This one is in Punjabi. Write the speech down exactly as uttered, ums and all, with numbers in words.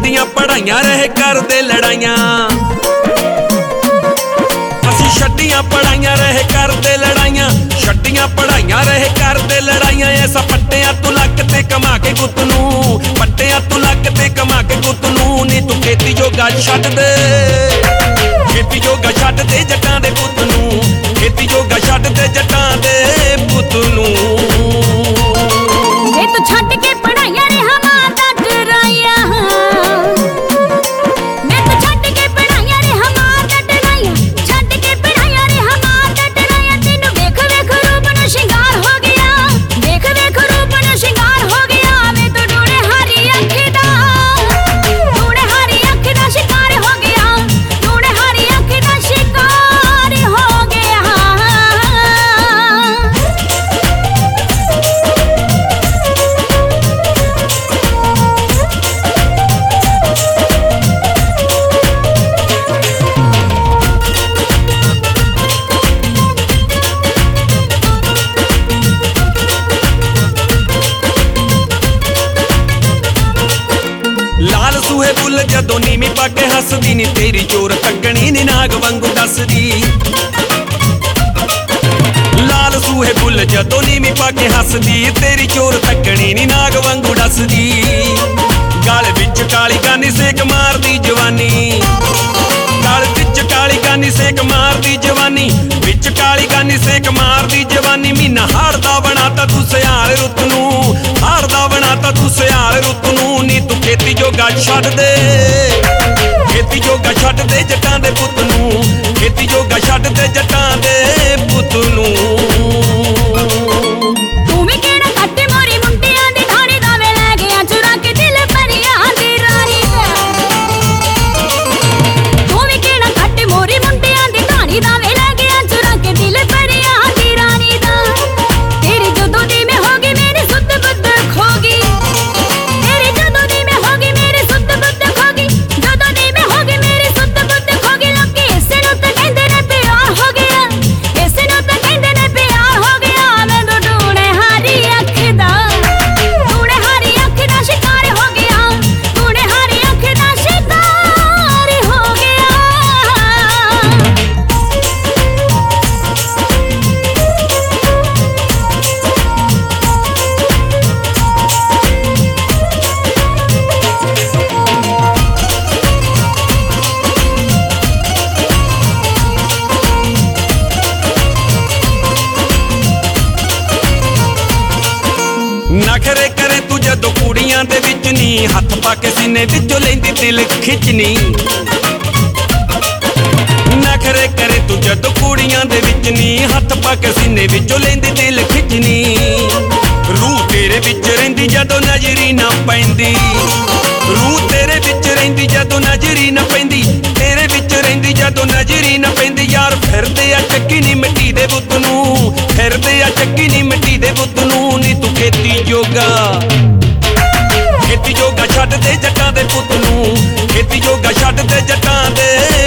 ਛੱਡੀਆਂ ਪੜਾਈਆਂ ਰਹੇ ਕਰਦੇ ਲੜਾਈਆਂ ਅਸੀਂ ਛੱਡੀਆਂ ਪੜਾਈਆਂ ਰਹੇ ਕਰਦੇ ਲੜਾਈਆਂ ਛੱਡੀਆਂ ਪੜਾਈਆਂ ਰਹੇ ਕਰਦੇ ਲੜਾਈਆਂ ਐਸਾ ਪੱਟਿਆਂ ਤੂੰ ਲੱਕ ਤੇ ਕਮਾ ਕੇ ਗੁੱਤ ਨੂੰ ਪੱਟਿਆਂ ਤੂੰ ਲੱਕ ਤੇ ਕਮਾ ਕੇ ਗੁੱਤ ਨੂੰ ਨੀ ਤੂੰ ਖੇਤੀ ਜੋਗਾ ਛੱਡ ਦੇ ਖੇਤੀ ਜੋਗਾ ਛੱਡ ਦੇ ਜੱਟਾਂ ਦੇ ਪੁੱਤ ਨੂੰ ਖੇਤੀ ਜੋਗਾ ਛੱਡ ਦੇ ਜੱਟਾਂ ਦੇ ਪੁੱਤ ਨੂੰ ਵੇ ਤੂੰ ਛੱਡ ਕੇ ਪੜਾਈਆਂ ਰੇ ਹਮਾਂ ਦਾ ਡਰਾਈਆਂ ਮੈਂ ਤੂੰ ਛੱਡ ਕੇ ਪੜਾਈਆਂ ਰੇ ਹਮਾਂ ਦਾ ਡਰਾਈਆਂ ਛੱਡ ਕੇ ਪੜਾਈਆਂ ਰੇ ਹਮਾਂ ਦਾ ਡਰਾਈਆਂ ਤੈਨੂੰ ਵੇਖ ਵੇਖ ਰੂਪ ਨੂੰ ਸ਼ਿੰਗਾਰ ਹੋ ਗਿਆ ਵੇਖ ਵੇਖ ਰੂਪ ਨੂੰ ਸ਼ਿੰਗਾਰ ਹੋ ਗਿਆ ਵੇ ਤੂੰ ਡੂੜੇ ਹਾਰੀ ਅੱਖ ਦਾ ਡੂੜੇ ਹਾਰੀ ਅੱਖ ਦਾ ਸ਼ਿਕਾਰ ਹੋ ਗਿਆ ਡੂੜੇ ਹਾਰੀ ਅੱਖ ਦਾ ਸ਼ਿਕਾਰ ਹੋ ਗਿਆ ਲਾਲ ਸੂਹੇ ਬੁੱਲ ਜਦੋਂ ਨੀਵੀਂ ਪਾ ਕੇ ਹੱਸਦੀ ਨੀ ਤੇਰੀ ਚੋਰ ਤੱਕਣੀ ਨੀ ਨਾਗ ਵਾਂਗੂ ਦੱਸਦੀ ਲਾਲ ਸੂਹੇ ਬੁੱਲ ਜਦੋਂ ਨੀਵੀਂ ਪਾ ਕੇ ਹੱਸਦੀ ਤੇਰੀ ਚੋਰ ਤੱਕਣੀ ਨੀ ਨਾਗ ਵਾਂਗੂ ਦੱਸਦੀ ਗਲ ਵਿੱਚ ਕਾਲੀ ਕਾਨੀ ਸੇਕ ਮਾਰਦੀ ਜਵਾਨੀ ਗਲ ਵਿੱਚ ਕਾਲੀ ਕਾਨੀ ਸੇਕ ਮਾਰਦੀ ਜਵਾਨੀ ਵਿੱਚ ਕਾਲੀ ਕਾਨੀ ਸੇਕ ਮਾਰਦੀ ਜਵਾਨੀ ਮਹੀਨਾ ਹਾੜ ਦਾ ਬਣਾਤਾ ਤੂੰ ਸਿਆਲ ਰੁੱਤ ਨੂੰ ਹਾੜ ਦਾ ਬਣਾਤਾ ਤੂੰ ਸਿਆਲ ਰੁੱਤ ਨੂੰ ਨੀ ਤੂੰ ਖੇਤੀ ਜੋਗਾ ਛੱਡ ਦੇ ਖੇਤੀ ਜੋਗਾ ਛੱਡ ਦੇ ਜੱਟਾਂ ਦੇ ਪੁੱਤ ਨੂੰ ਖੇਤੀ ਜੋਗਾ ਛੱਡ ਦੇ ਜੱਟਾਂ ਦੇ ਪੁੱਤ ਨੂੰ ਤੂੰ ਵੀ ਕਿਹੜਾ ਘੱਟ ਮੋਰੀ ਮੁੰਡਿਆਂ ਦੀ ਧਾਰੀ ਦਾ ਵੇ ਲੈ ਗਿਆ ਚੁਰਾ ਕੇ ਦਿਲ ਭਰਿਆ ਦੀ ਰਾਣੀ ਤੂੰ ਵੀ ਕਿਹੜਾ ਘੱਟ ਮੋਰੀ ਮੁੰਡਿਆਂ ਦੀ ਧਾਰੀ ਦਾ ਵੇ ਲੈ ਗਿਆ ਚੁਰਾ ਕੇ ਦਿਲ ਭਰਿਆ ਦੀ ਰਾਣੀ ਦਾ ਤੇਰੀ ਜਦੋਂ ਦੀ ਮੈਂ ਹੋ ਗਈ ਮੇਰੀ ਸੁੱਧ ਬੁੱਧ ਖੋ ਗਈ ਤੇਰੀ ਜਦੋਂ ਦੀ ਮੈਂ ਹੋ ਗਈ ਮੇਰੀ ਸੁੱਧ ਬੁੱਧ ਖੋ ਗਈ ਜਦੋਂ ਦੀ ਮੈਂ ਹੋ ਗਈ ਮੇਰੀ ਸੁੱਧ ਬੁੱਧ ਖੋ ਗਈ ਲੋਕੀ ਇਸੇ ਨੂੰ ਤਾਂ ਕਹਿੰਦੇ ਨੇ ਪਿਆਰ ਹੋ ਗਿਆ ਇਸੇ ਨੂੰ ਤਾਂ ਕਹਿੰਦੇ ਨੇ ਪਿਆਰ ਹੋ ਗਿਆ ਮੈਂ ਤੂੰ ਡੂੜੇ ਹਾਰੀ ਅੱਖ ਦਾ ਡੂੜੇ ਹਾਰੀ ਅੱਖ ਦਾ ਸ਼ਿਕਾਰ ਹੋ ਗਿਆ ਡੂੜੇ ਹਾਰੀ ਅੱਖ ਦਾ ਸ਼ਿਕਾਰ ਹੋ ਗਿਆ ਨਖਰੇ ਕਰੇ ਤੂੰ ਜਦੋਂ ਕੁੜੀਆਂ ਦੇ ਵਿੱਚ ਨੀ ਹੱਥ ਪਾ ਕੇ ਸੀਨੇ ਵਿੱਚੋਂ ਲੈਂਦੀ ਦਿਲ ਖਿੱਚਣੀ ਨਖਰੇ ਕਰੇ ਤੂੰ ਜਦੋਂ ਕੁੜੀਆਂ ਦੇ ਵਿੱਚ ਨੀ ਹੱਥ ਪਾ ਕੇ ਸੀਨੇ ਵਿੱਚੋਂ ਲੈਂਦੀ ਦਿਲ ਖਿੱਚਣੀ ਰੂਹ ਤੇਰੇ ਵਿੱਚ ਰਹਿੰਦੀ ਜਦੋਂ ਨਜ਼ਰੀ ਨਾ ਪੈਂਦੀ ਰੂਹ ਤੇਰੇ ਵਿੱਚ ਰਹਿੰਦੀ ਜਦੋਂ ਨਜ਼ਰੀ ਨਾ ਪੈਂਦੀ ਤੇਰੇ ਵਿੱਚ ਰਹਿੰਦੀ ਜਦੋਂ ਨਜ਼ਰੀ ਨਾ ਪੈਂਦੀ ਯਾਰ ਫਿਰਦੇ ਆ ਚੱਕੀ ਨੀ ਮਿੱਟੀ ਦੇ ਬੁੱਤ ਨੂੰ ਫਿਰਦੇ ਆ ਚੱਕੀ ਨੀ ਮਿੱਟੀ ਦੇ ਬੁੱਤ ਨੂੰ ਨੀ ਤੂੰ ਖੇਤੀ ਜੋਗਾ ਖੇਤੀ ਜੋਗਾ ਛੱਡ ਦੇ ਜੱਟਾਂ ਦੇ ਪੁੱਤ ਨੂੰ ਖੇਤੀ ਜੋਗਾ ਛੱਡ ਦੇ ਜੱਟਾਂ ਦੇ